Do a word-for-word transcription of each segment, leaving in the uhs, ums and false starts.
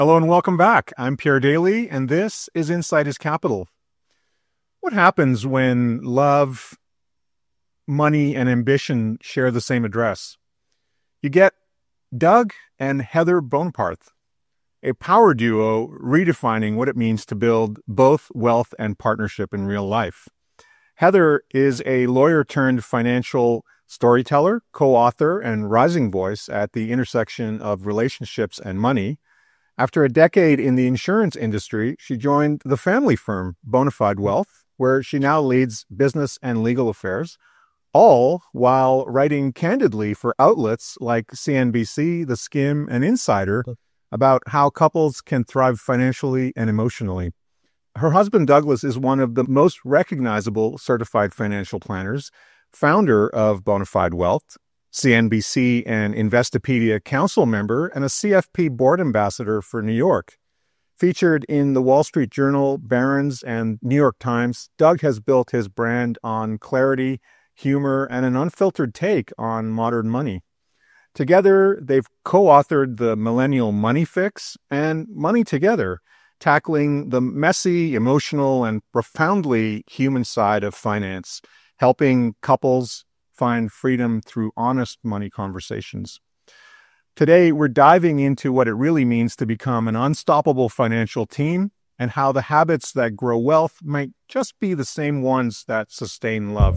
Hello and welcome back. I'm Pierre Daly, and this is Insight is Capital. What happens when love, money, and ambition share the same address? You get Doug and Heather Boneparth, a power duo redefining what it means to build both wealth and partnership in real life. Heather is a lawyer turned financial storyteller, co-author, and rising voice at the intersection of relationships and money. After a decade in the insurance industry, she joined the family firm Bonafide Wealth, where she now leads business and legal affairs, all while writing candidly for outlets like C N B C, The Skim, and Insider about how couples can thrive financially and emotionally. Her husband, Douglas, is one of the most recognizable certified financial planners, founder of Bonafide Wealth, C N B C and Investopedia council member, and a C F P board ambassador for New York. Featured in the Wall Street Journal, Barron's, and New York Times, Doug has built his brand on clarity, humor, and an unfiltered take on modern money. Together, they've co-authored the Millennial Money Fix and Money Together, tackling the messy, emotional, and profoundly human side of finance, helping couples find freedom through honest money conversations. Today, we're diving into what it really means to become an unstoppable financial team and how the habits that grow wealth might just be the same ones that sustain love.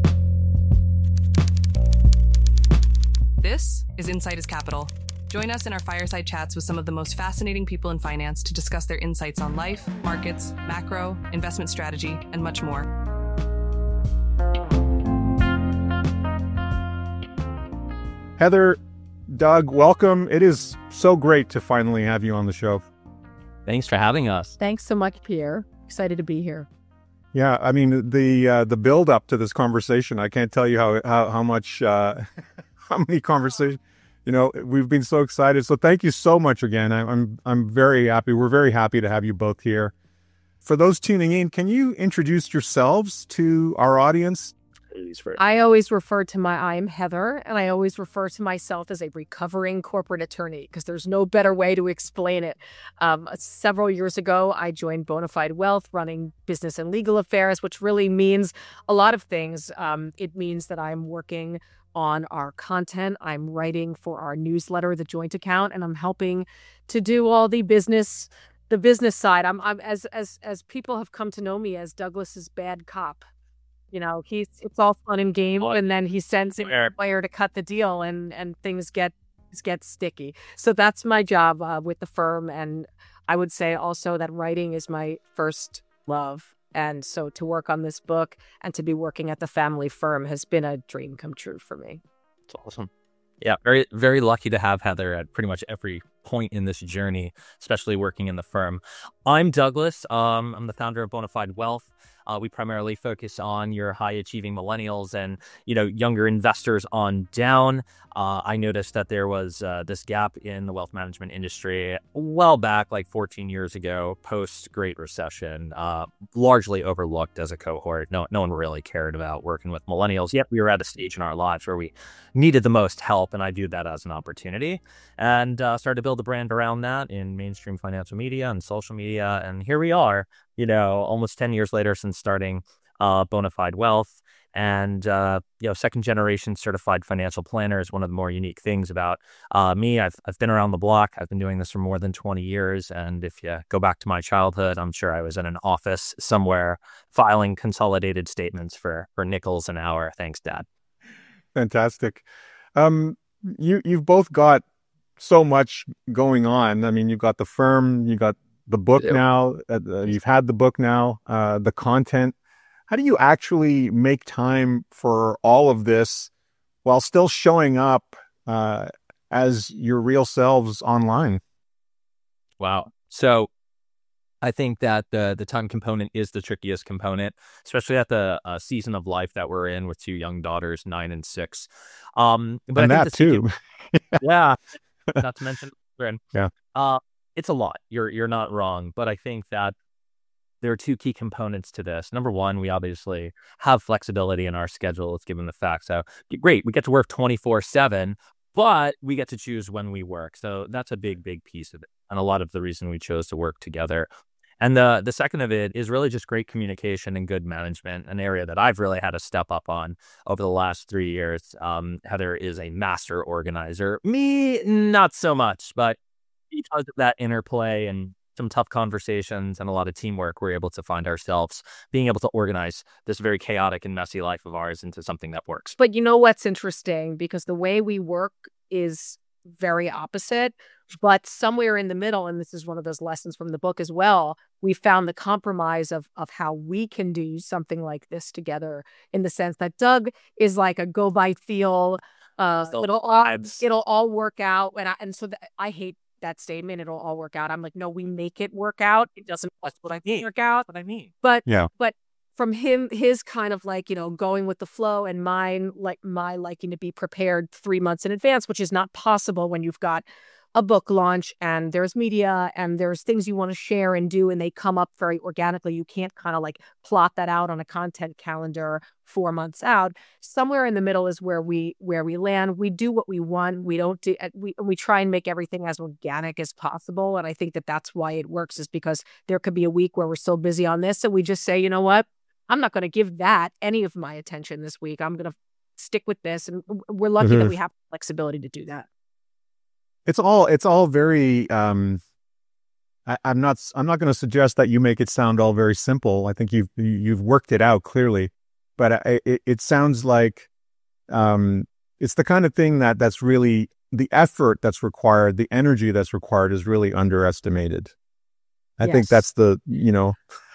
This is Insight is Capital. Join us in our fireside chats with some of the most fascinating people in finance to discuss their insights on life, markets, macro, investment strategy, and much more. Heather, Doug, welcome. It is so great to finally have you on the show. Thanks for having us. Thanks so much, Pierre. Excited to be here. Yeah, I mean, the uh, the build up to this conversation, I can't tell you how how, how much, uh, how many conversations, you know, we've been so excited. So thank you so much again. I, I'm I'm very happy. We're very happy to have you both here. For those tuning in, can you introduce yourselves to our audience? I always refer to my, I'm Heather, and I always refer to myself as a recovering corporate attorney because there's no better way to explain it. Um, several years ago, I joined Bonafide Wealth, running business and legal affairs, which really means a lot of things. Um, it means that I'm working on our content. I'm writing for our newsletter, The Joint Account, and I'm helping to do all the business, the business side. I'm, I'm as as as people have come to know me as Douglas's bad cop. You know, he's it's all fun and game, and then he sends in a player to cut the deal, and and things get get sticky. So that's my job uh, with the firm, and I would say also that writing is my first love. And so to work on this book and to be working at the family firm has been a dream come true for me. It's awesome. Yeah, very very lucky to have Heather at pretty much every point in this journey, especially working in the firm. I'm Douglas. Um, I'm the founder of Bonafide Wealth. Uh, we primarily focus on your high-achieving millennials and, you know, younger investors on down. Uh, I noticed that there was uh, this gap in the wealth management industry a while back, like fourteen years ago, post-Great Recession, uh, largely overlooked as a cohort. No, no one really cared about working with millennials. Yet we were at a stage in our lives where we needed the most help, and I viewed that as an opportunity and uh, started to build a brand around that in mainstream financial media and social media. And here we are, you know, almost ten years later since starting uh, Bonafide Wealth. And, uh, you know, second generation certified financial planner is one of the more unique things about uh, me. I've, I've been around the block. I've been doing this for more than twenty years. And if you go back to my childhood, I'm sure I was in an office somewhere filing consolidated statements for, for nickels an hour. Thanks, Dad. Fantastic. Um, you, you've both got so much going on. I mean, you've got the firm, you got the book now, uh, you've had the book now, uh, the content. How do you actually make time for all of this while still showing up uh, as your real selves online? Wow. So I think that the the time component is the trickiest component, especially at the uh, season of life that we're in with two young daughters, nine and six. Um, but and I think that the too. Secret, yeah, not to mention, yeah. Uh, it's a lot. You're you're not wrong, but I think that there are two key components to this. Number one, we obviously have flexibility in our schedules, given the fact. So great, we get to work twenty-four seven, but we get to choose when we work. So that's a big, big piece of it. and a lot of the reason we chose to work together. And the the second of it is really just great communication and good management, an area that I've really had to step up on over the last three years. Um, Heather is a master organizer. Me, not so much, but because of that interplay and some tough conversations and a lot of teamwork, we're able to find ourselves being able to organize this very chaotic and messy life of ours into something that works. But you know what's interesting? Because the way we work is very opposite, but somewhere in the middle, and this is one of those lessons from the book as well, we found the compromise of of how we can do something like this together, in the sense that Doug is like a go by feel, uh, Still it'll all, vibes. it'll all work out. And I, and so th- I hate that statement, it'll all work out. I'm like, no, we make it work out. It doesn't That's what I mean. work out. What I mean. But Yeah. but from him, his kind of like, you know, going with the flow, and mine, like my liking to be prepared three months in advance, which is not possible when you've got a book launch and there's media and there's things you want to share and do, and they come up very organically. You can't kind of like plot that out on a content calendar four months out. Somewhere in the middle is where we where we land. We do what we want. We don't do we we try and make everything as organic as possible. And I think that that's why it works, is because there could be a week where we're so busy on this, and we just say, you know what, I'm not going to give that any of my attention this week. I'm going to stick with this. And we're lucky Mhm. that we have flexibility to do that. It's all it's all very. Um, I, I'm not I'm not going to suggest that you make it sound all very simple. I think you've you've worked it out clearly, but I, it it sounds like um, it's the kind of thing that that's really the effort that's required, the energy that's required is really underestimated. I think Yes. that's the you know.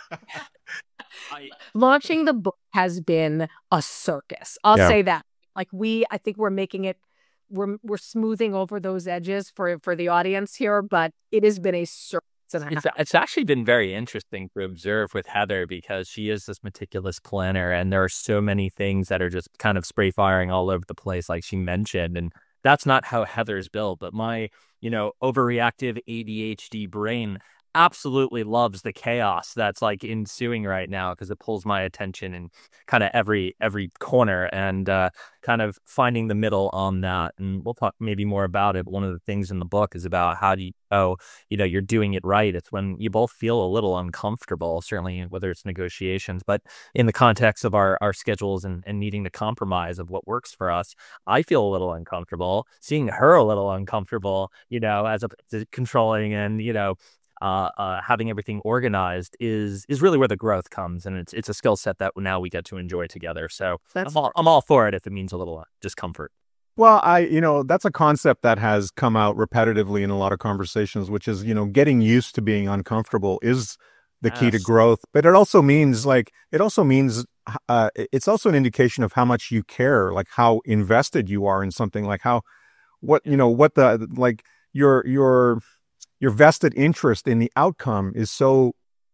I, Launching the book has been a circus. I'll Yeah. say that. Like we, I think we're making it, we're we're smoothing over those edges for for the audience here, but it has been a circus and a half. It's, it's actually been very interesting to observe with Heather, because she is this meticulous planner, and there are so many things that are just kind of spray firing all over the place, like she mentioned. And that's not how Heather's built. But my, you know, overreactive A D H D brain absolutely loves the chaos that's like ensuing right now, because it pulls my attention in kind of every every corner, and uh, kind of finding the middle on that. And we'll talk maybe more about it. But one of the things in the book is about how do you know, you know, you're doing it right. It's when you both feel a little uncomfortable, certainly whether it's negotiations, but in the context of our, our schedules and, and needing to compromise of what works for us, I feel a little uncomfortable seeing her a little uncomfortable, you know, as a controlling and, you know, Uh, uh, having everything organized is is really where the growth comes, and it's it's a skill set that now we get to enjoy together. So That's I'm all, I'm all for it if it means a little uh, discomfort. Well, I, you know, that's a concept that has come out repetitively in a lot of conversations, which is, you know, getting used to being uncomfortable is the key to Yes. growth. But it also means like, it also means, uh, it's also an indication of how much you care, like how invested you are in something, like how, what, you know, what the, like your, your, your vested interest in the outcome is so,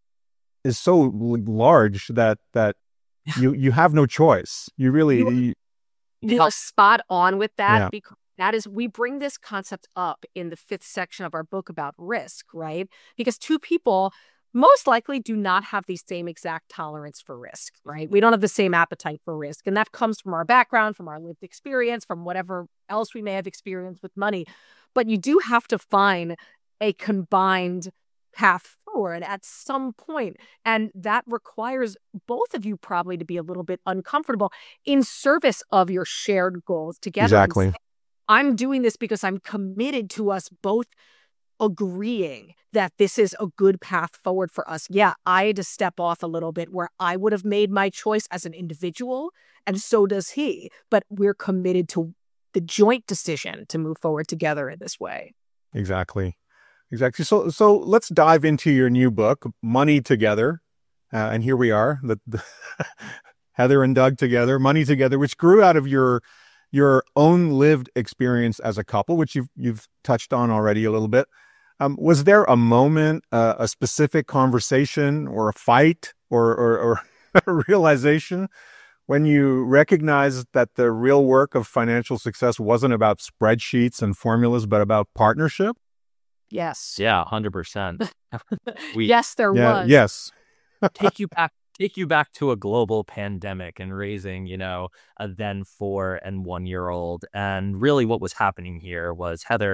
is so l- large that, that you, you have no choice. You really, You- you- You are spot on with that, Yeah. because that is, we bring this concept up in the fifth section of our book about risk, right? Because two people most likely do not have the same exact tolerance for risk, right? We don't have the same appetite for risk. And that comes from our background, from our lived experience, from whatever else we may have experienced with money. But you do have to find a combined path forward at some point. And that requires both of you probably to be a little bit uncomfortable in service of your shared goals together. And Exactly. say, I'm doing this because I'm committed to us both agreeing that this is a good path forward for us. Yeah, I had to step off a little bit where I would have made my choice as an individual, and so does he. But we're committed to the joint decision to move forward together in this way. Exactly. Exactly. So, so let's dive into your new book, Money Together. Uh, and here we are, the, the Heather and Doug together, Money Together, which grew out of your, your own lived experience as a couple, which you've, you've touched on already a little bit. Um, was there a moment, uh, a specific conversation or a fight or, or, or a realization when you recognized that the real work of financial success wasn't about spreadsheets and formulas, but about partnership? Yes. Yeah, one hundred percent. We Yes, there Yeah. was. Yes. take you back take you back to a global pandemic and raising, you know, a then four and one year old. And really what was happening here was Heather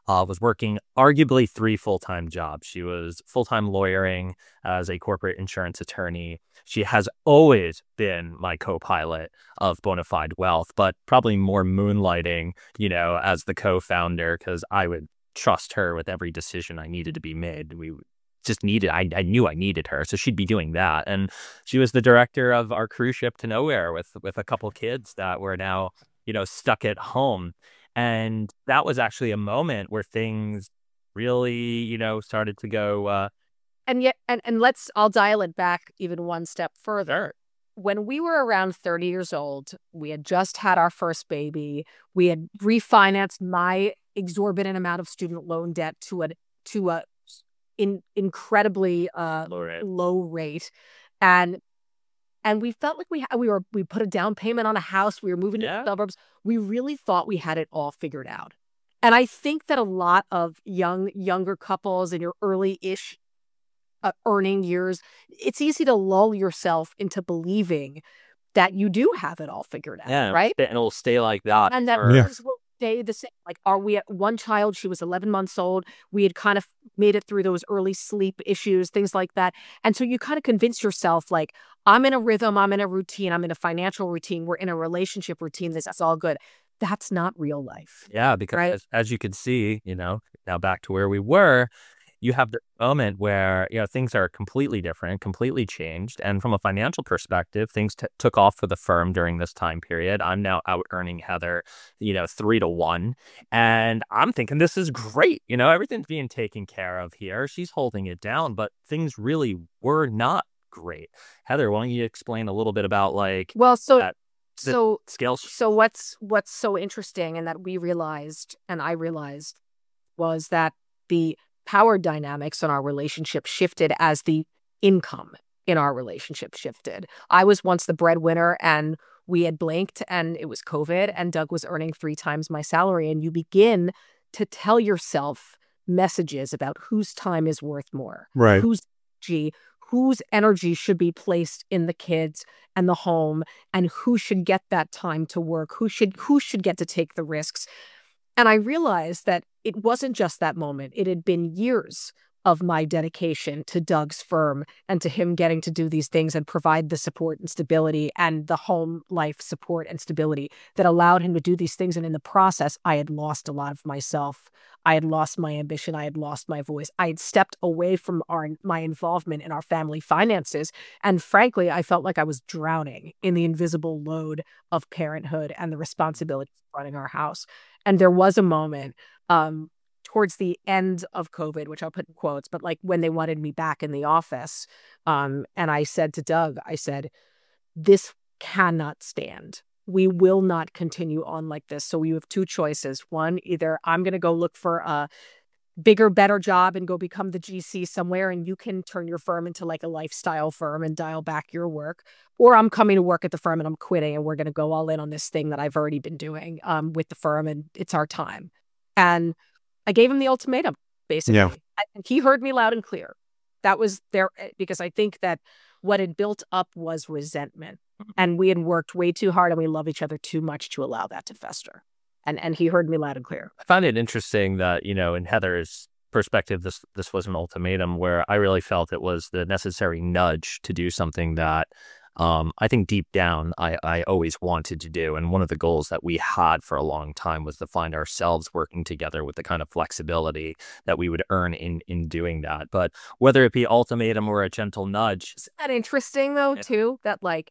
uh, was working arguably three full-time jobs. She was full-time lawyering as a corporate insurance attorney. She has always been my co-pilot of Bonafide Wealth, but probably more moonlighting, you know, as the co-founder, because I would trust her with every decision I needed to be made. We just needed, I, I knew I needed her, so she'd be doing that. And she was the director of our cruise ship to nowhere with, with a couple kids that were now, you know, stuck at home. And that was actually a moment where things really, you know, started to go, uh, And yet, and, and let's, I'll dial it back even one step further. When we were around thirty years old, we had just had our first baby. We had refinanced my exorbitant amount of student loan debt to a, to a in, incredibly uh, low rate. low rate. And, and we felt like we, ha- we were, we put a down payment on a house. We were moving Yeah. to the suburbs. We really thought we had it all figured out. And I think that a lot of young, younger couples in your early-ish Uh, earning years, it's easy to lull yourself into believing that you do have it all figured out, Yeah, right? and it'll stay like that. And that for- Yeah. things will stay the same. Like, are we at one child? She was eleven months old. We had kind of made it through those early sleep issues, things like that. And so you kind of convince yourself, like, I'm in a rhythm, I'm in a routine, I'm in a financial routine, we're in a relationship routine. This is all good. That's not real life. Yeah, because Right. as, as you could see, you know, now back to where we were, you have the moment where, you know, things are completely different, completely changed. And from a financial perspective, things t- took off for the firm during this time period. I'm now out earning Heather, you know, three to one. And I'm thinking this is great. You know, everything's being taken care of here. She's holding it down, but things really were not great. Heather, why don't you explain a little bit about like Well, so that the so scale? so what's what's so interesting and that we realized and I realized was that the power dynamics in our relationship shifted as the income in our relationship shifted. I was once the breadwinner and we had blinked and it was COVID and Doug was earning three times my salary. And you begin to tell yourself messages about whose time is worth more, Right. whose energy, whose energy should be placed in the kids and the home, and who should get that time to work, who should who should get to take the risks. And I realized that it wasn't just that moment. It had been years of my dedication to Doug's firm and to him getting to do these things and provide the support and stability and the home life support and stability that allowed him to do these things. And in the process, I had lost a lot of myself. I had lost my ambition. I had lost my voice. I had stepped away from our my involvement in our family finances. And frankly, I felt like I was drowning in the invisible load of parenthood and the responsibility of running our house. And there was a moment um, towards the end of COVID, which I'll put in quotes, but like when they wanted me back in the office. Um, and I said to Doug, I said, this cannot stand. We will not continue on like this. So we have two choices. One, either I'm going to go look for a bigger, better job and go become the G C somewhere, and you can turn your firm into like a lifestyle firm and dial back your work, or I'm coming to work at the firm and I'm quitting and we're going to go all in on this thing that I've already been doing um, with the firm, and it's our time. And I gave him the ultimatum, basically. Yeah. And he heard me loud and clear. That was there because I think that what had built up was resentment, and we had worked way too hard and we love each other too much to allow that to fester. And and he heard me loud and clear. I found it interesting that, you know, in Heather's perspective, this this was an ultimatum where I really felt it was the necessary nudge to do something that um, I think deep down I, I always wanted to do. And one of the goals that we had for a long time was to find ourselves working together with the kind of flexibility that we would earn in, in doing that. But whether it be ultimatum or a gentle nudge. Isn't that interesting, though, Yeah. too? That, like,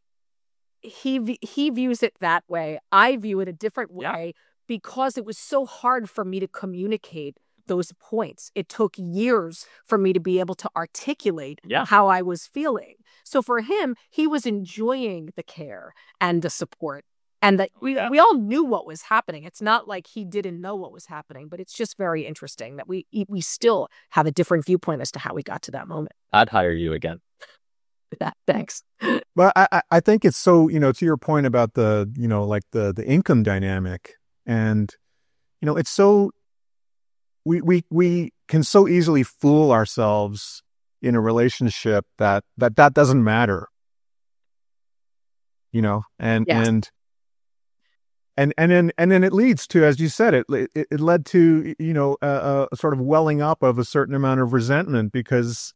he v- he views it that way. I view it a different Yeah. way because it was so hard for me to communicate those points. It took years for me to be able to articulate Yeah. how I was feeling. So for him, he was enjoying the care and the support. And that we, Yeah. we all knew what was happening. It's not like he didn't know what was happening, but it's just very interesting that we we still have a different viewpoint as to how we got to that moment. I'd hire you again. That, thanks. But I, I- I think it's so, you know, to your point about the, you know, like the the income dynamic, and, you know, it's so, we we we can so easily fool ourselves in a relationship that that that doesn't matter, you know, and Yes. and and and then and then it leads to, as you said, it it, it led to, you know, a, a sort of welling up of a certain amount of resentment, because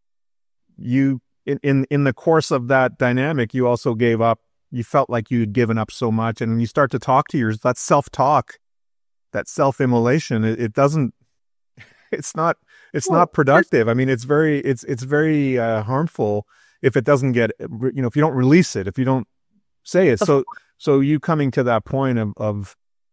you in, in in the course of that dynamic, you also gave up. You felt like you'd given up so much, and when you start to talk to yours, that self talk, that self immolation, it, it doesn't. It's not. It's Well, not productive. I mean, it's very. It's it's very uh, harmful if it doesn't get. You know, if you don't release it, if you don't say it. Of So so you coming to that point of of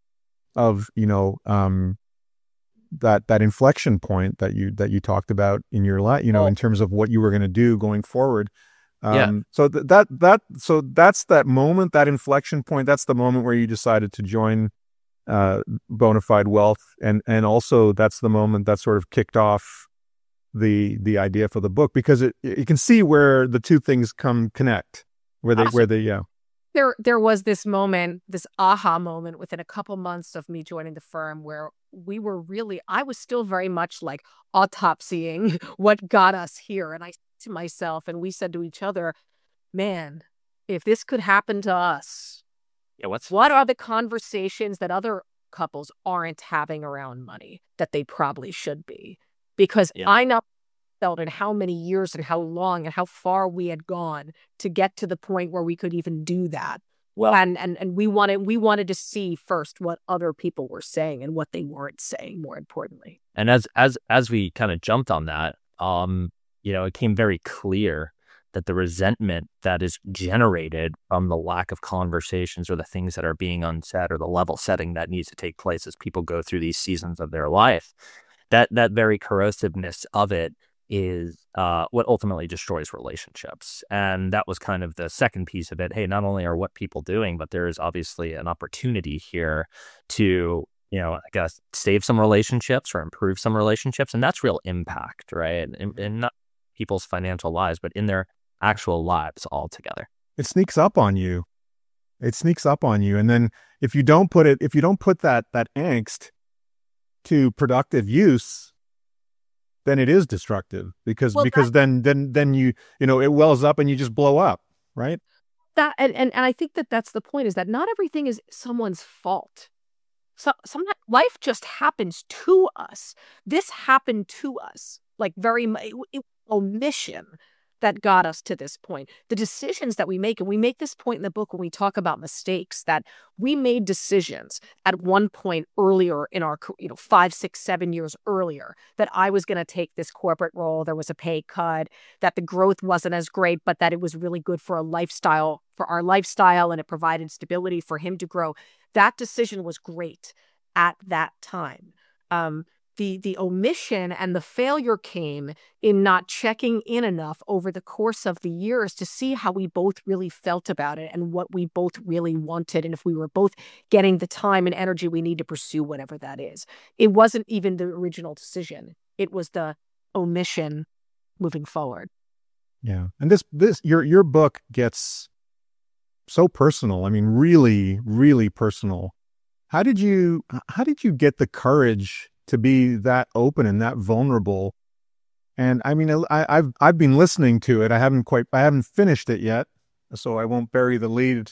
of you know um, that that inflection point that you that you talked about in your life. You know, Well, in terms of what you were going to do going forward. Yeah. Um, so th- that that so that's that moment, that inflection point. That's the moment where you decided to join uh, Bonafide Wealth, and and also that's the moment that sort of kicked off the the idea for the book, because it you can see where the two things come connect, where they where they yeah there there was this moment, this aha moment within a couple months of me joining the firm, where we were really, I was still very much like autopsying what got us here. And I said to myself, and we said to each other, man, if this could happen to us, Yeah. What's what are the conversations that other couples aren't having around money that they probably should be? Because yeah. I know felt in how many years and how long and how far we had gone to get to the point where we could even do that. Well, And and and we wanted we wanted to see first what other people were saying and what they weren't saying, more importantly. and as as as we kind of jumped on that, um, you know, it became very clear that the resentment that is generated from the lack of conversations or the things that are being unsaid or the level setting that needs to take place as people go through these seasons of their life, that that very corrosiveness of it is uh, what ultimately destroys relationships. And that was kind of the second piece of it. Hey, not only are what people doing, but there is obviously an opportunity here to, you know, I guess, save some relationships or improve some relationships. And that's real impact, right? And, and not people's financial lives, but in their actual lives altogether. it sneaks up on you. It sneaks up on you, and then if you don't put it, if you don't put that that angst to productive use, then it is destructive, because Well, because then then then you you know it wells up and you just blow up, right? That and, and and I think that that's the point, is that not everything is someone's fault. So sometimes life just happens to us. This happened to us, like very much omission that got us to this point. The decisions that we make, and we make this point in the book when we talk about mistakes, that we made decisions at one point earlier in our, you know, five, six, seven years earlier, that I was going to take this corporate role. There was a pay cut, that the growth wasn't as great, but that it was really good for a lifestyle, for our lifestyle, and it provided stability for him to grow. That decision was great at that time. Um, the the omission and the failure came in not checking in enough over the course of the years to see how we both really felt about it and what we both really wanted, and if we were both getting the time and energy we need to pursue whatever that is. It wasn't even the original decision. It was the omission moving forward. Yeah, and this this your your book gets so personal. I mean, really, really personal. How did you how did you get the courage to be that open and that vulnerable? And I mean, I, I've I've been listening to it. I haven't quite I haven't finished it yet, so I won't bury the lead.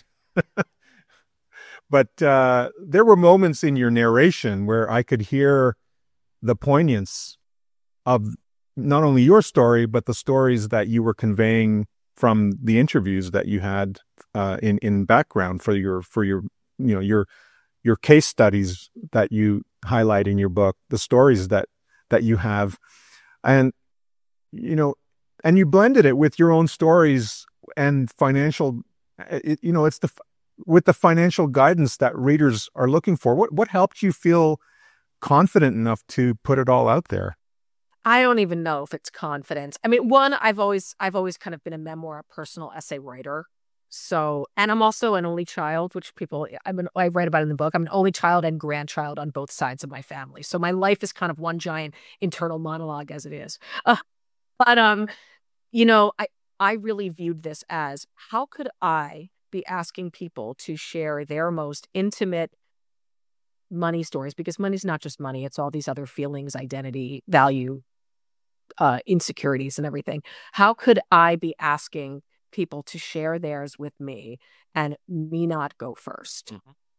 But uh, there were moments in your narration where I could hear the poignance of not only your story, but the stories that you were conveying from the interviews that you had uh, in in background for your for your you know your your case studies that you highlight in your book, the stories that that you have, and you know, and you blended it with your own stories and financial. It, you know, it's the with the financial guidance that readers are looking for. What what helped you feel confident enough to put it all out there? I don't even know if it's confidence. I mean, one, I've always I've always kind of been a memoir, personal essay writer. So, and I'm also an only child, which people, I'm an, I write about in the book. I'm an only child and grandchild on both sides of my family. So my life is kind of one giant internal monologue as it is. Uh, but, um, you know, I, I really viewed this as, how could I be asking people to share their most intimate money stories? Because money's not just money. It's all these other feelings, identity, value, uh, insecurities, and everything. How could I be asking people to share theirs with me and me not go first? Mhm.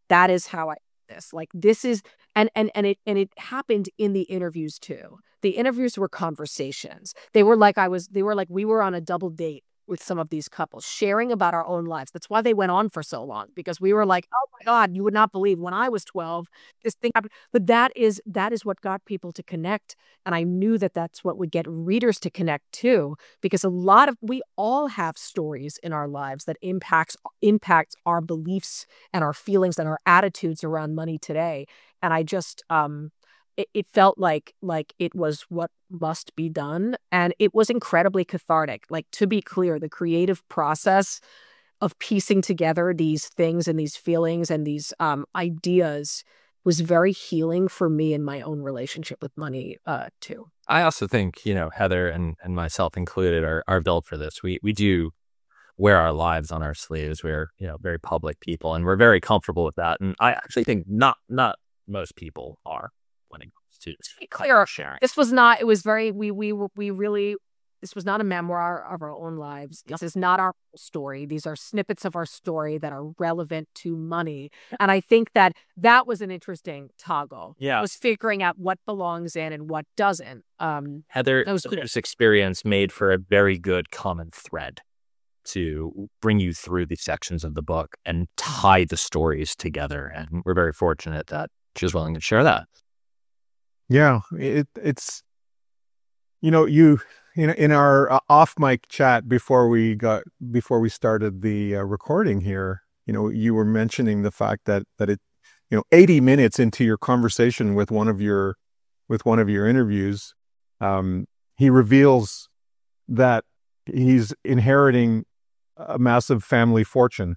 that is how I did this. Like this is, and and and it and it happened in the interviews too. The interviews were conversations. They were like I was. They were like we were on a double date with some of these couples, sharing about our own lives. That's why they went on for so long, because we were like, oh my God, you would not believe when I was twelve, this thing happened. But that is that is what got people to connect. And I knew that that's what would get readers to connect too, because a lot of, we all have stories in our lives that impacts impacts our beliefs and our feelings and our attitudes around money today. And I just, um, It, it felt like like it was what must be done, and it was incredibly cathartic. Like, to be clear, the creative process of piecing together these things and these feelings and these um, ideas was very healing for me in my own relationship with money uh, too. I also think, you know, Heather and, and myself included are, are built for this. We we do wear our lives on our sleeves. We're, you know, very public people, and we're very comfortable with that. And I actually think not not most people are. When it comes to, to be clear, sharing. This was not, it was very, we, we, we really, this was not a memoir of our own lives. This is not our story. These are snippets of our story that are relevant to money. And I think that that was an interesting toggle. Yeah. Was figuring out what belongs in and what doesn't. Um, Heather, that was cool. This experience made for a very good common thread to bring you through these sections of the book and tie the stories together. And we're very fortunate that she was willing to share that. Yeah, it it's, you know, you in in our uh, off mic chat before we got before we started the uh, recording here, you know, you were mentioning the fact that that it, you know, eighty minutes into your conversation with one of your with one of your interviews, um, he reveals that he's inheriting a massive family fortune,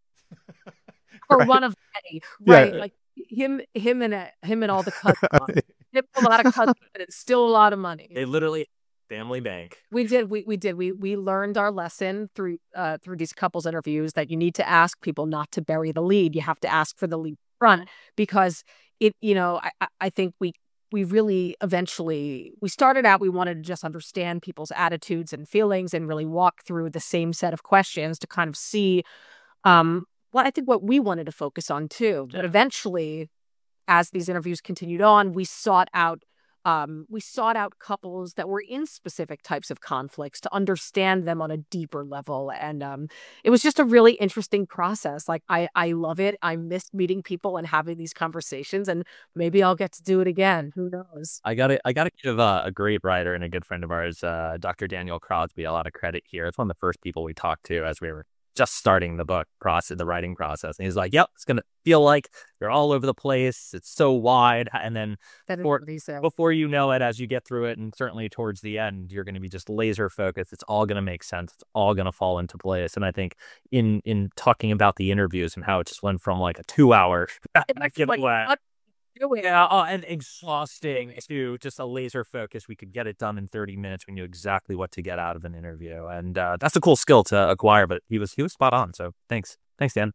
or right? one of many, right? Yeah. Like him, him and uh, him and all the cousins. A lot of cousins, but it's still a lot of money. They literally family bank. We did. We we did. We we learned our lesson through uh through these couples interviews that you need to ask people not to bury the lead. You have to ask for the lead front, because it. You know, I I think we we really eventually we started out. We wanted to just understand people's attitudes and feelings and really walk through the same set of questions to kind of see um what I think what we wanted to focus on too. But eventually, as these interviews continued on, we sought out um, we sought out couples that were in specific types of conflicts to understand them on a deeper level. And um, it was just a really interesting process. Like, I, I love it. I miss meeting people and having these conversations, and maybe I'll get to do it again. Who knows? I got to I got to give uh, a great writer and a good friend of ours, uh, Doctor Daniel Crosby, a lot of credit here. It's one of the first people we talked to as we were just starting the book process, the writing process. And he's like, yep, it's going to feel like you're all over the place. It's so wide. And then for, before you know it, as you get through it, and certainly towards the end, you're going to be just laser focused. It's all going to make sense. It's all going to fall into place. And I think in, in talking about the interviews and how it just went from like a two hour giveaway. Yeah, oh, and exhausting to just a laser focus. We could get it done in thirty minutes. We knew exactly what to get out of an interview, and uh, that's a cool skill to acquire. But he was he was spot on. So thanks, thanks, Dan.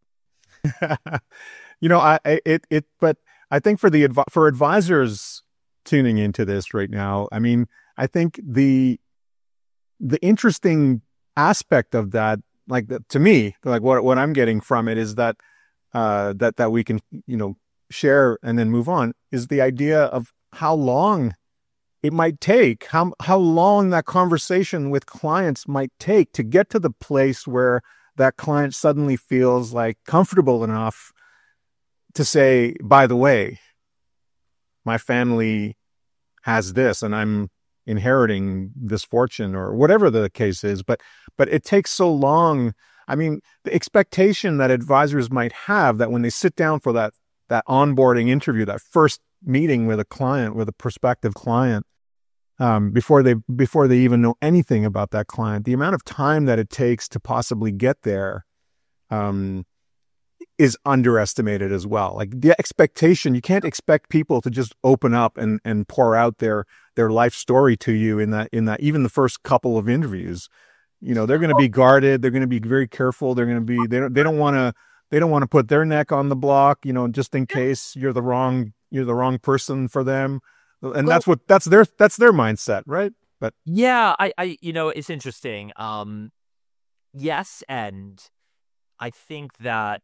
You know, I it it, but I think for the adv- for advisors tuning into this right now, I mean, I think the the interesting aspect of that, like the, to me, like what what I'm getting from it is that uh, that that we can, you know, share and then move on, is the idea of how long it might take, how how long that conversation with clients might take to get to the place where that client suddenly feels like comfortable enough to say, by the way, my family has this and I'm inheriting this fortune, or whatever the case is. But but it takes so long. I mean, the expectation that advisors might have that when they sit down for that that onboarding interview, that first meeting with a client, with a prospective client, um, before they before they even know anything about that client, the amount of time that it takes to possibly get there um, is underestimated as well. Like the expectation, you can't expect people to just open up and and pour out their their life story to you in that in that even the first couple of interviews. You know, they're going to be guarded. They're going to be very careful. They're going to be they don't they don't want to. They don't want to put their neck on the block, you know, just in case you're the wrong you're the wrong person for them, and well, that's what that's their that's their mindset, right? But yeah, I, I you know, it's interesting. Um, yes, and I think that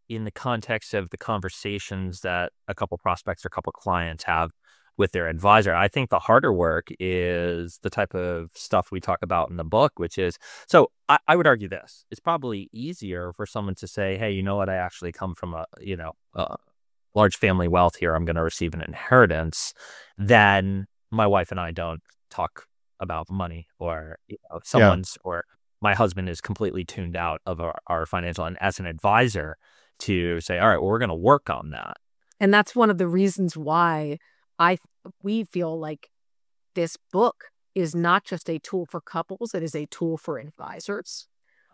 in the context of the conversations that a couple prospects or a couple clients have with their advisor. I think the harder work is the type of stuff we talk about in the book, which is, so I, I would argue this, it's probably easier for someone to say, hey, you know what, I actually come from a, you know, a large family wealth here, I'm going to receive an inheritance, than my wife and I don't talk about money, or you know, someone's, yeah. or my husband is completely tuned out of our, our financial, and as an advisor to say, all right, well, we're going to work on that. And that's one of the reasons why I we feel like this book is not just a tool for couples, it is a tool for advisors.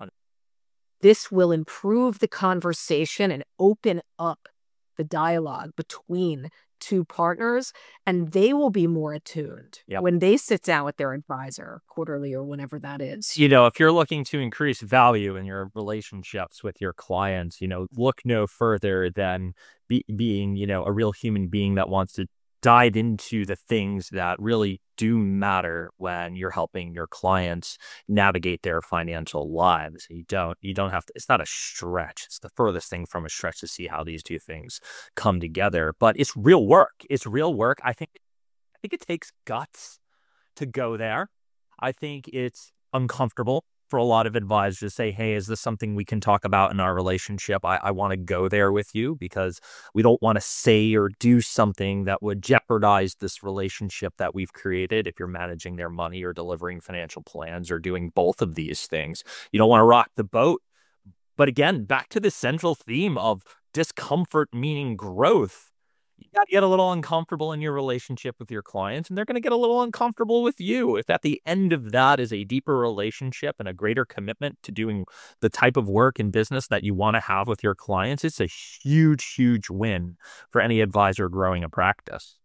This will improve the conversation and open up the dialogue between two partners, and they will be more attuned yep. when they sit down with their advisor quarterly or whenever that is. You know, if you're looking to increase value in your relationships with your clients, you know, look no further than be, being, you know, a real human being that wants to dive into the things that really do matter when you're helping your clients navigate their financial lives. You don't, you don't have to, it's not a stretch. It's the furthest thing from a stretch to see how these two things come together, but it's real work. It's real work. I think, I think it takes guts to go there. I think it's uncomfortable for a lot of advisors to say, hey, is this something we can talk about in our relationship? I, I want to go there with you, because we don't want to say or do something that would jeopardize this relationship that we've created. If you're managing their money or delivering financial plans or doing both of these things, you don't want to rock the boat. But again, back to the central theme of discomfort meaning growth. You got to get a little uncomfortable in your relationship with your clients, and they're going to get a little uncomfortable with you. If at the end of that is a deeper relationship and a greater commitment to doing the type of work and business that you want to have with your clients, it's a huge, huge win for any advisor growing a practice.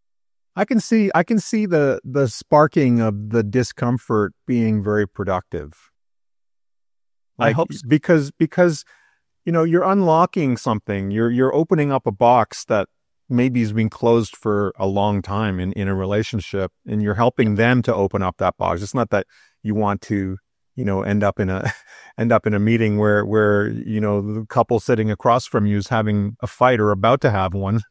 I can see, I can see the the sparking of the discomfort being very productive. Like, I hope so. because because you know, you're unlocking something. You're you're opening up a box that maybe has been closed for a long time in, in a relationship, and you're helping them to open up that box. It's not that you want to, you know, end up in a, end up in a meeting where, where, you know, the couple sitting across from you is having a fight or about to have one.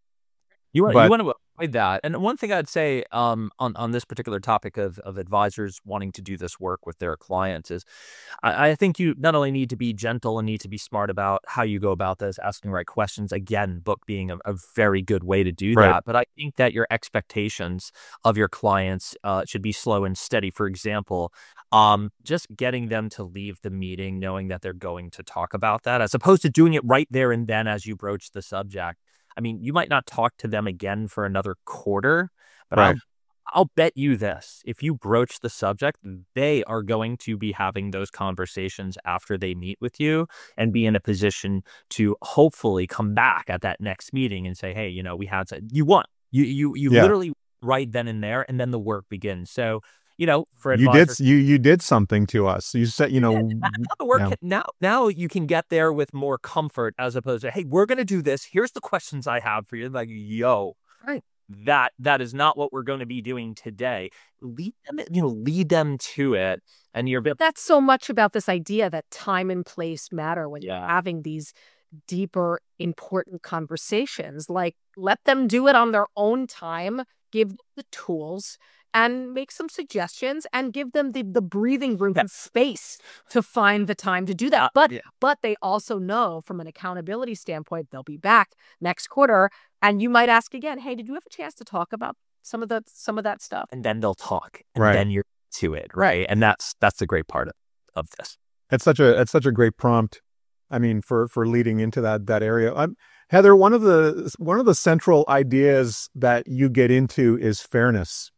You want, But- you want to avoid that. And one thing I'd say um, on, on this particular topic of, of advisors wanting to do this work with their clients is, I, I think you not only need to be gentle and need to be smart about how you go about this, asking the right questions. Again, book being a, a very good way to do Right. that. But I think that your expectations of your clients uh, should be slow and steady. For example, um, just getting them to leave the meeting knowing that they're going to talk about that, as opposed to doing it right there and then as you broach the subject. I mean, you might not talk to them again for another quarter, but Right. I'll, I'll bet you this. If you broach the subject, they are going to be having those conversations after they meet with you and be in a position to hopefully come back at that next meeting and say, hey, you know, we had, to, you won. You, you, you Yeah. literally right then and there, and then the work begins. So, you know, for You advisors, did you you did something to us. You said, you know, now the work yeah. can- now now you can get there with more comfort, as opposed to, hey, we're gonna do this. Here's the questions I have for you. Like, yo, Right. that that is not what we're going to be doing today. Lead them, you know, lead them to it, and you're That's so much about this idea that time and place matter when Yeah. you're having these deeper, important conversations. Like, let them do it on their own time, give them the tools, and make some suggestions, and give them the, the breathing room and space to find the time to do that. Uh, but yeah. but they also know, from an accountability standpoint, they'll be back next quarter, and you might ask again, hey, did you have a chance to talk about some of the some of that stuff? and then they'll talk, and Right. then you're to it, right? And that's that's the great part of, of this. It's such a it's such a great prompt. I mean, for for leading into that that area. I'm, Heather, one of the one of the central ideas that you get into is fairness.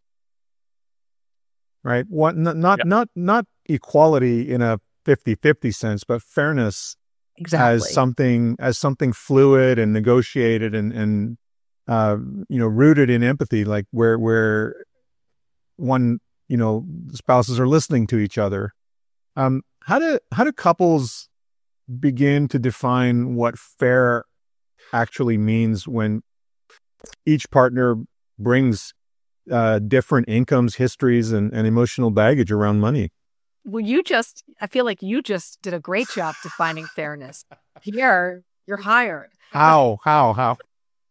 Right? What not not Yeah. not, not equality in a fifty-fifty sense, but fairness as something as something fluid and negotiated and and uh, you know, rooted in empathy, like where where one, you know, spouses are listening to each other. Um, how do how do couples begin to define what fair actually means when each partner brings uh, different incomes, histories, and, and emotional baggage around money? Well, you just, I feel like you just did a great job defining fairness. Here, You're hired. How? How? How?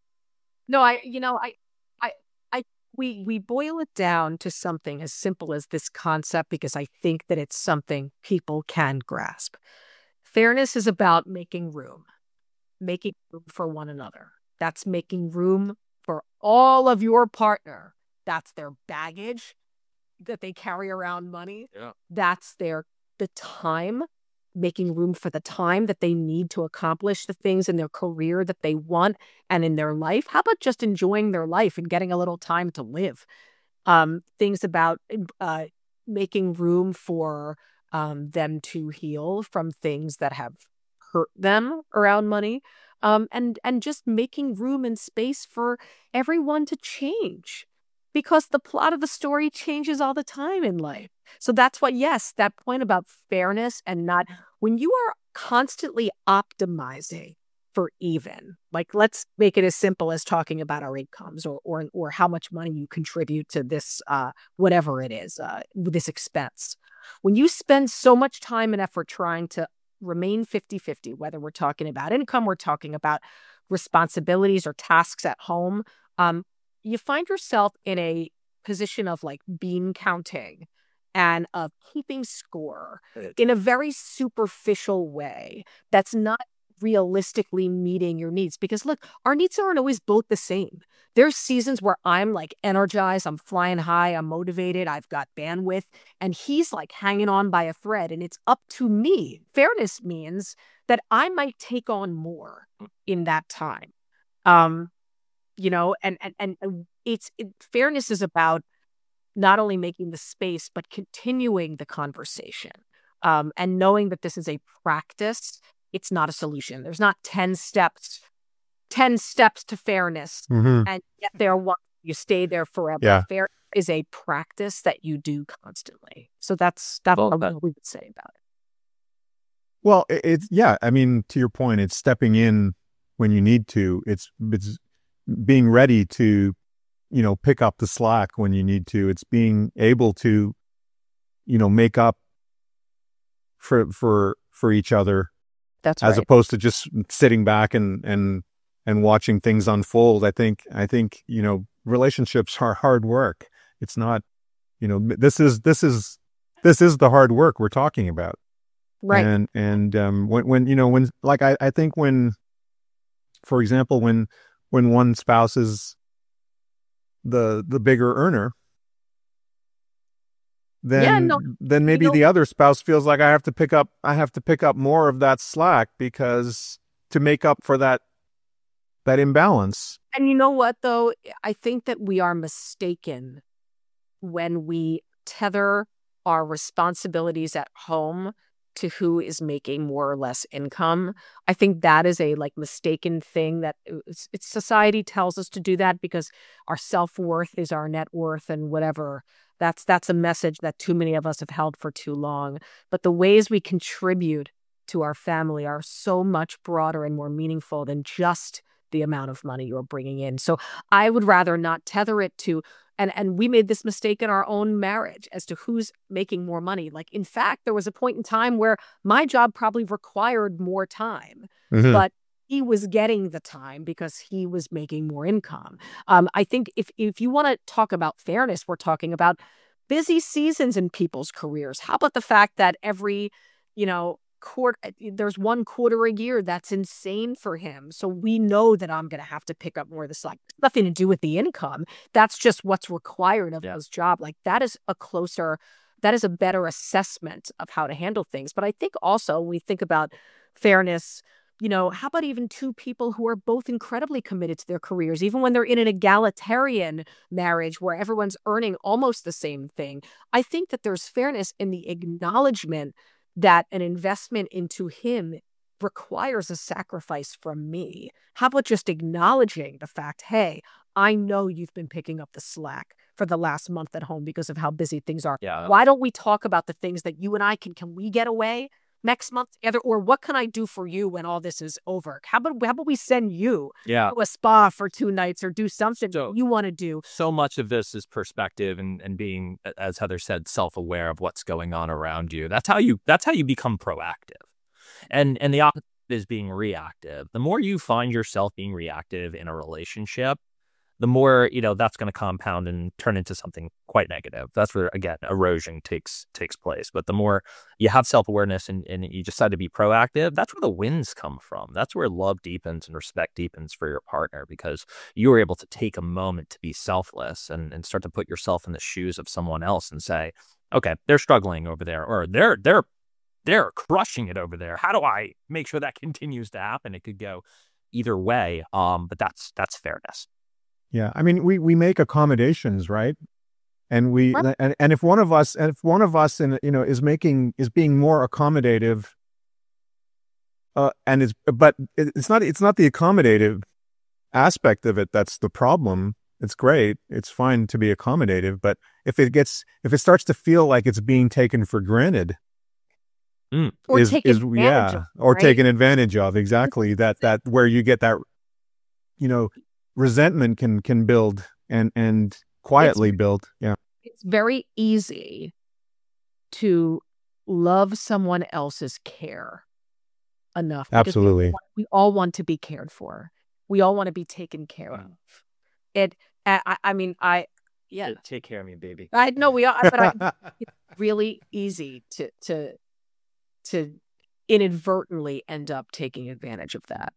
No, I, you know, I, I, I, we, we boil it down to something as simple as this concept because I think that it's something people can grasp. Fairness is about making room, making room for one another. That's making room for all of your partner. That's their baggage that they carry around money. Yeah. That's their, the time, making room for the time that they need to accomplish the things in their career that they want and in their life. How about just enjoying their life and getting a little time to live? Um, things about uh, making room for um, them to heal from things that have hurt them around money. Um, and, and just making room and space for everyone to change. Because the plot of the story changes all the time in life. So that's what, yes, that point about fairness and not, when you are constantly optimizing for even, like let's make it as simple as talking about our incomes or or, or how much money you contribute to this, uh, whatever it is, uh, this expense. When you spend so much time and effort trying to remain fifty-fifty, whether we're talking about income, we're talking about responsibilities or tasks at home, um, you find yourself in a position of like bean counting and of keeping score in a very superficial way that's not realistically meeting your needs. Because look, our needs aren't always both the same. There's seasons where I'm like energized, I'm flying high, I'm motivated, I've got bandwidth, and he's like hanging on by a thread, and it's up to me. Fairness means that I might take on more in that time. Um, You know, and and and it's it, fairness is about not only making the space, but continuing the conversation um, and knowing that this is a practice. It's not a solution. There's not ten steps, ten steps to fairness, Mm-hmm. and get there once you stay there forever. Yeah. Fair is a practice that you do constantly. So that's that's Well, what that- we would say about it. Well, it- it's yeah. I mean, to your point, it's stepping in when you need to. It's it's being ready to, you know, pick up the slack when you need to. It's being able to, you know, make up for for for each other, That's as right. opposed to just sitting back and and and watching things unfold. I think I think you know, relationships are hard work. It's not, you know, this is this is this is the hard work we're talking about. Right. And and um, when when you know when like I I think when, for example, when when one spouse is the the bigger earner, then Yeah, no, then maybe know- the other spouse feels like I have to pick up I have to pick up more of that slack because to make up for that that imbalance. And you know what, though? I think that we are mistaken when we tether our responsibilities at home to who is making more or less income. I think that is a like mistaken thing that it's, it's society tells us to do that because our self-worth is our net worth and whatever. That's that's a message that too many of us have held for too long. But the ways we contribute to our family are so much broader and more meaningful than just the amount of money you're bringing in. So I would rather not tether it to, and, and we made this mistake in our own marriage as to who's making more money. Like, in fact, there was a point in time where my job probably required more time, Mhm. but he was getting the time because he was making more income. Um, I think if, if you want to talk about fairness, we're talking about busy seasons in people's careers. How about the fact that every, you know, quarter, there's one quarter a year that's insane for him. So we know that I'm going to have to pick up more of the slack. Nothing to do with the income. That's just what's required of Yeah. his job. Like that is a closer, that is a better assessment of how to handle things. But I think also when we think about fairness, you know, how about even two people who are both incredibly committed to their careers, even when they're in an egalitarian marriage where everyone's earning almost the same thing? I think that there's fairness in the acknowledgement that an investment into him requires a sacrifice from me. How about just acknowledging the fact, hey, I know you've been picking up the slack for the last month at home because of how busy things are. Yeah. Why don't we talk about the things that you and I can, can we get away next month together? Or what can I do for you when all this is over? How about, how about we send you Yeah. to a spa for two nights or do something So- you want to do? So much of this is perspective and, and being, as Heather said, self-aware of what's going on around you. That's how you that's how you become proactive. And and the op- is being reactive. The more you find yourself being reactive in a relationship, the more, you know, that's going to compound and turn into something quite negative. That's where, again, erosion takes takes place. But the more you have self-awareness and, and you decide to be proactive, that's where the wins come from. That's where love deepens and respect deepens for your partner, because you were able to take a moment to be selfless and, and start to put yourself in the shoes of someone else and say, okay, they're struggling over there, or they're they're they're crushing it over there. How do I make sure that continues to happen? It could go either way, um, but that's that's fairness. Yeah, I mean, we we make accommodations, right? And we Right. and, and if one of us and if one of us in you know is making is being more accommodative, uh, and is but it- it's not it's not the accommodative aspect of it that's the problem. It's great, it's fine to be accommodative, but if it gets if it starts to feel like it's being taken for granted, Mm. Or is take is advantage yeah, of, or right? taken advantage of, exactly, that that where you get that you know resentment can can build and and quietly build. Yeah. It's very easy to love someone else's care enough. because we all Absolutely. want- We all want to be cared for. We all want to be taken care of. It. I, I I mean, I. Yeah. Take care of me, baby. I know we are, but I, it's really easy to to to inadvertently end up taking advantage of that.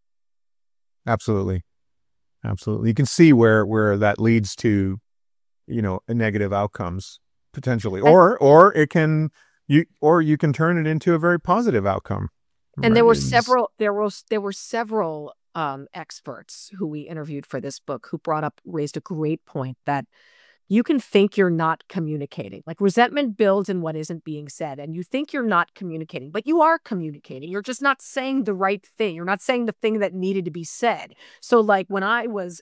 Absolutely. Absolutely. You can see where where that leads to, you know, negative outcomes potentially. And- Or or it can you or you can turn it into a very positive outcome. And there right? were It's- several there was there were several um, experts who we interviewed for this book who brought up raised a great point that you can think you're not communicating. Like resentment builds in what isn't being said, and you think you're not communicating, but you are communicating. You're just not saying the right thing. You're not saying the thing that needed to be said. So like when I was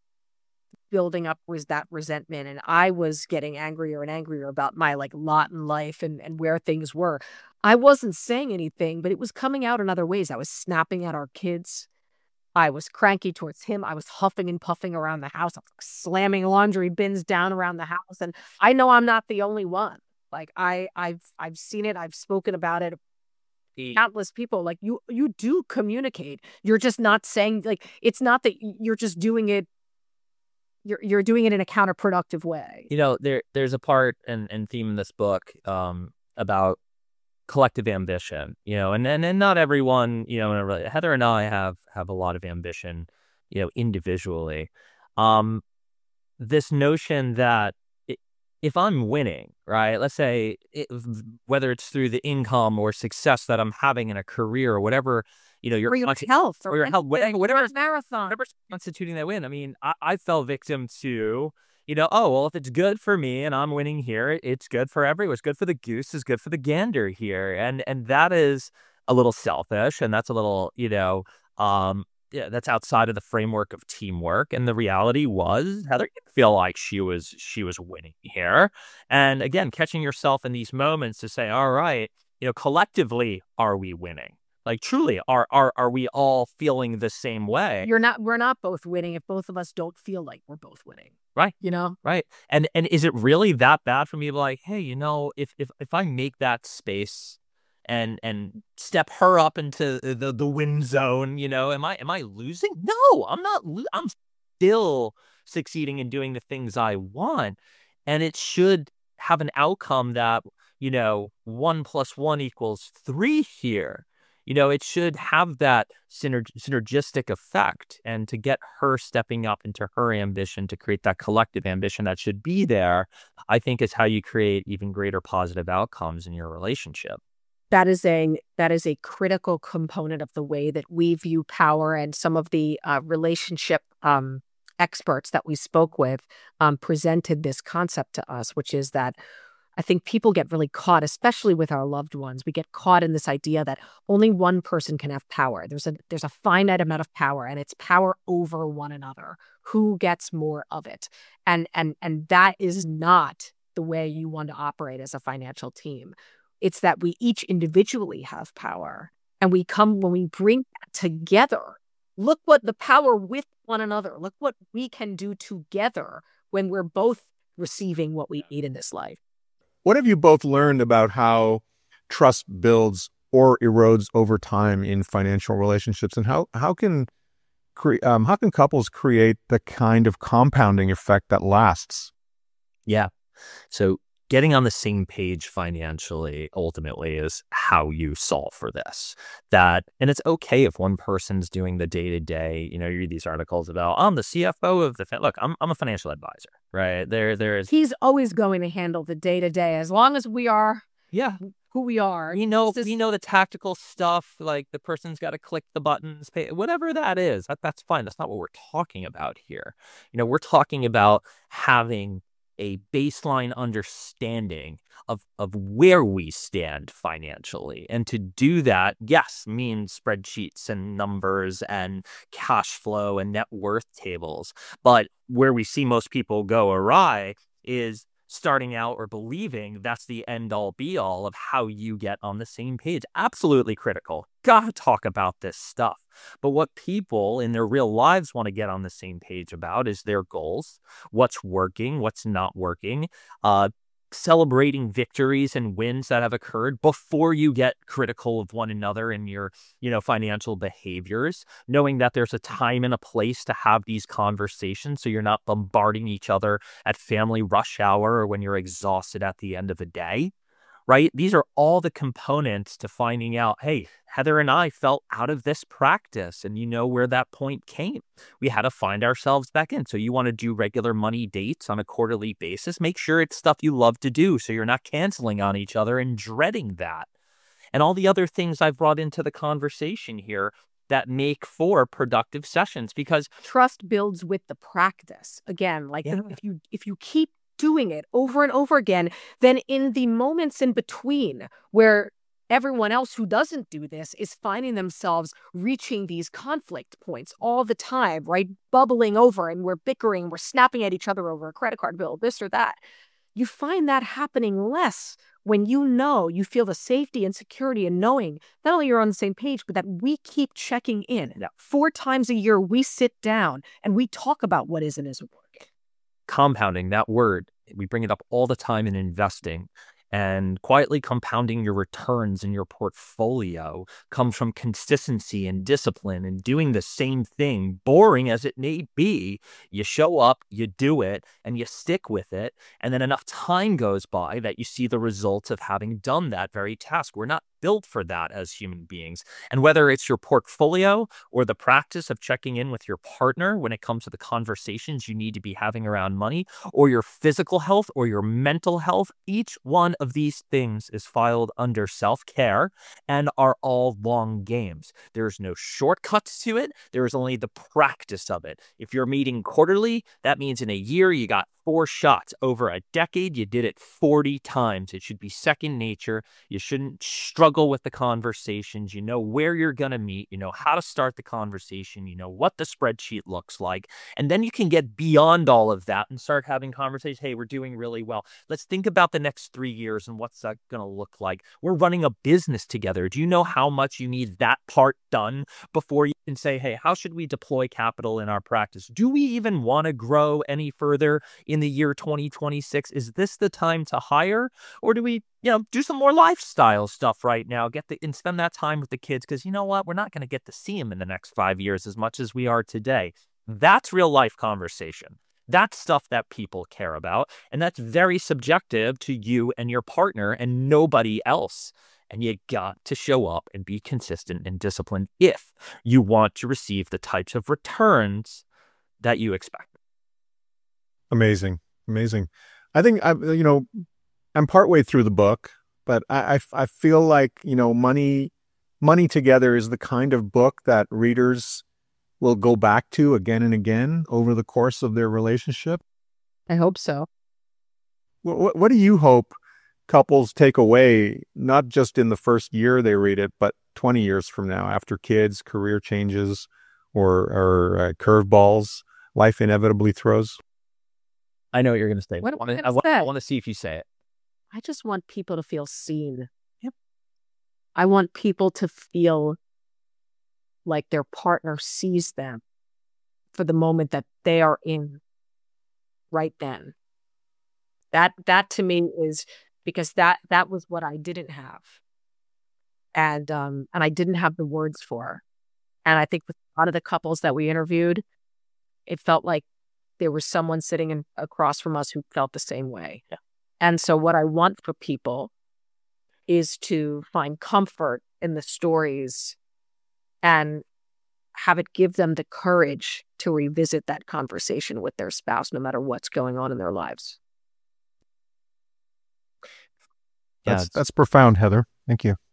building up was that resentment and I was getting angrier and angrier about my like lot in life and, and where things were. I wasn't saying anything, but it was coming out in other ways. I was snapping at our kids. I was cranky towards him. I was huffing and puffing around the house. I was slamming laundry bins down around the house. And I know I'm not the only one. Like I, I've, I've seen it. I've spoken about it. Countless people. Like you, you do communicate. You're just not saying like it's not that you're just doing it. You're you're doing it in a counterproductive way. You know, there there's a part and, and theme in this book um, about collective ambition, you know, and, and and not everyone, you know, really, Heather and I have have a lot of ambition, you know, individually. Um, this notion that i- if I'm winning, right, let's say it, whether it's through the income or success that I'm having in a career or whatever, you know, your Or your conti- health, or your health, whatever, whatever marathon. whatever's constituting that win. I mean, I, I fell victim to, you know, oh, well, if it's good for me and I'm winning here, it's good for everyone. It's good for the goose, it's good for the gander here. And and that is a little selfish, and that's a little, you know, um, yeah, that's outside of the framework of teamwork. And the reality was Heather didn't feel like she was she was winning here. And again, catching yourself in these moments to say, all right, you know, collectively, are we winning? Like truly, are are are we all feeling the same way? You're not. We're not both winning if both of us don't feel like we're both winning. Right. You know. Right. And and is it really that bad for me to be like, hey, you know, if if if I make that space and and step her up into the the win zone, you know, am I am I losing? No, I'm not. Lo- I'm still succeeding in doing the things I want, and it should have an outcome that, you know, one plus one equals three here. You know, it should have that synerg- synergistic effect, and to get her stepping up into her ambition to create that collective ambition that should be there, I think is how you create even greater positive outcomes in your relationship. That is a that is a critical component of the way that we view power, and some of the uh, relationship um, experts that we spoke with um, presented this concept to us, which is that I think people get really caught, especially with our loved ones. We get caught in this idea that only one person can have power. There's a there's a finite amount of power, and it's power over one another. Who gets more of it? And and and that is not the way you want to operate as a financial team. It's that we each individually have power, and we come when we bring that together. Look what the power with one another. Look what we can do together when we're both receiving what we need in this life. What have you both learned about how trust builds or erodes over time in financial relationships? And how, how can cre- um, how can couples create the kind of compounding effect that lasts? Yeah. So getting on the same page financially ultimately is how you solve for this. That, and it's okay if one person's doing the day to day. You know, you read these articles about, I'm the C F O of the, fa-. look, I'm I'm a financial advisor, right? There, there is. He's always going to handle the day to day as long as we are Yeah. who we are. You know, This is- you know the tactical stuff, like the person's got to click the buttons, pay, whatever that is. That, that's fine. That's not what we're talking about here. You know, we're talking about having a baseline understanding of of where we stand financially. And to do that, yes, means spreadsheets and numbers and cash flow and net worth tables. But where we see most people go awry is starting out or believing that's the end all be all of how you get on the same page. Absolutely critical. Gotta talk about this stuff. But what people in their real lives want to get on the same page about is their goals, what's working, what's not working, uh, celebrating victories and wins that have occurred before you get critical of one another in your, you know, financial behaviors, knowing that there's a time and a place to have these conversations so you're not bombarding each other at family rush hour or when you're exhausted at the end of the day. Right? These are all the components to finding out, hey, Heather and I felt out of this practice, and you know where that point came. We had to find ourselves back in. So you want to do regular money dates on a quarterly basis, make sure it's stuff you love to do so you're not canceling on each other and dreading that. And all the other things I've brought into the conversation here that make for productive sessions, because trust builds with the practice. Again, like Yeah. the, if you if you keep doing it over and over again, then in the moments in between where everyone else who doesn't do this is finding themselves reaching these conflict points all the time, right? Bubbling over, and we're bickering, we're snapping at each other over a credit card bill, this or that. You find that happening less when you know, you feel the safety and security in knowing not only you're on the same page, but that we keep checking in. Yeah. Four times a year, we sit down and we talk about what is and isn't working. Compounding, that word, we bring it up all the time in investing. And quietly compounding your returns in your portfolio comes from consistency and discipline and doing the same thing, boring as it may be. You show up, you do it, and you stick with it. And then enough time goes by that you see the results of having done that very task. We're not built for that as human beings. And whether it's your portfolio or the practice of checking in with your partner when it comes to the conversations you need to be having around money, or your physical health or your mental health, each one of these things is filed under self-care and are all long games. There's no shortcuts to it. There is only the practice of it. If you're meeting quarterly, that means in a year you got four shots. Over a decade, you did it forty times. It should be second nature. You shouldn't struggle with the conversations. You know where you're going to meet. You know how to start the conversation. You know what the spreadsheet looks like. And then you can get beyond all of that and start having conversations. Hey, we're doing really well. Let's think about the next three years and what's that going to look like. We're running a business together. Do you know how much you need that part done before you can say, hey, how should we deploy capital in our practice? Do we even want to grow any further in the year twenty twenty-six? Is this the time to hire? Or do we, you know, do some more lifestyle stuff right now, get the and spend that time with the kids? Because you know what? We're not going to get to see them in the next five years as much as we are today. That's real life conversation. That's stuff that people care about. And that's very subjective to you and your partner and nobody else. And you got to show up and be consistent and disciplined if you want to receive the types of returns that you expect. Amazing. Amazing. I think, I, you know, I'm partway through the book, but I, I, I feel like, you know, Money, Money Together is the kind of book that readers will go back to again and again over the course of their relationship. I hope so. What, what do you hope couples take away, not just in the first year they read it, but twenty years from now, after kids, career changes, or, or uh, curveballs life inevitably throws? I know what you're going to say. What am I I, gonna want, say? I want to see if you say it. I just want people to feel seen. Yep. I want people to feel like their partner sees them for the moment that they are in right then. That that to me is because that that was what I didn't have. and um, and I didn't have the words for. And I think with a lot of the couples that we interviewed, it felt like there was someone sitting in, across from us who felt the same way. Yeah. And so what I want for people is to find comfort in the stories and have it give them the courage to revisit that conversation with their spouse, no matter what's going on in their lives. That's Yeah, that's profound, Heather. Thank you.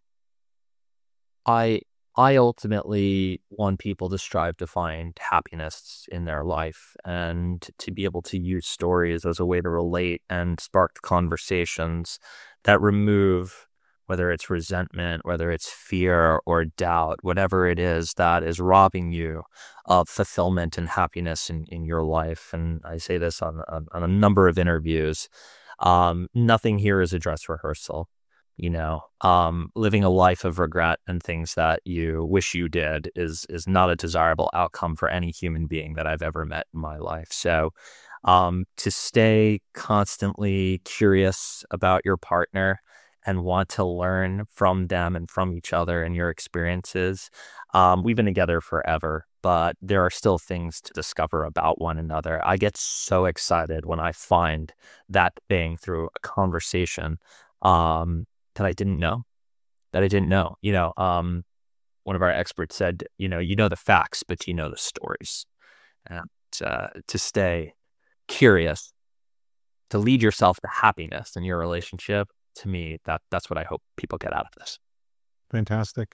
I I ultimately want people to strive to find happiness in their life and to be able to use stories as a way to relate and spark conversations that remove, whether it's resentment, whether it's fear or doubt, whatever it is that is robbing you of fulfillment and happiness in, in your life. And I say this on, on, on a number of interviews. Um, nothing here is a dress rehearsal. You know, um, living a life of regret and things that you wish you did is is not a desirable outcome for any human being that I've ever met in my life. So um, to stay constantly curious about your partner and want to learn from them and from each other and your experiences. Um, we've been together forever, but there are still things to discover about one another. I get so excited when I find that thing through a conversation. Um, that I didn't know, that I didn't know. You know, um, one of our experts said, you know, you know the facts, but you know the stories. And uh, to stay curious, to lead yourself to happiness in your relationship, to me, that that's what I hope people get out of this. Fantastic.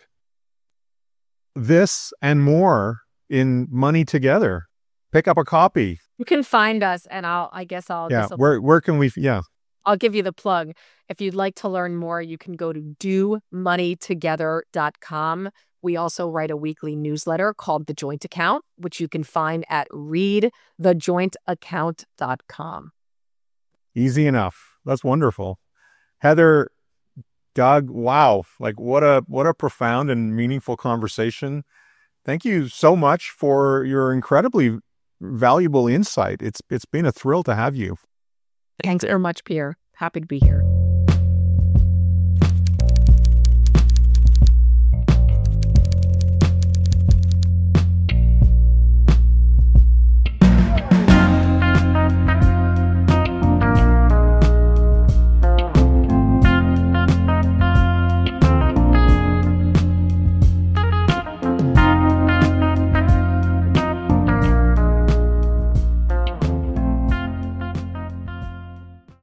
This and more in Money Together. Pick up a copy. You can find us, and I'll, I guess I'll, Yeah. this'll- Where where can we? Yeah. I'll give you the plug. If you'd like to learn more, you can go to do money together dot com. We also write a weekly newsletter called The Joint Account, which you can find at read the joint account dot com. Easy enough. That's wonderful. Heather, Doug, wow. Like what a what a profound and meaningful conversation. Thank you so much for your incredibly valuable insight. It's it's been a thrill to have you. Thanks very much, Pierre. Happy to be here.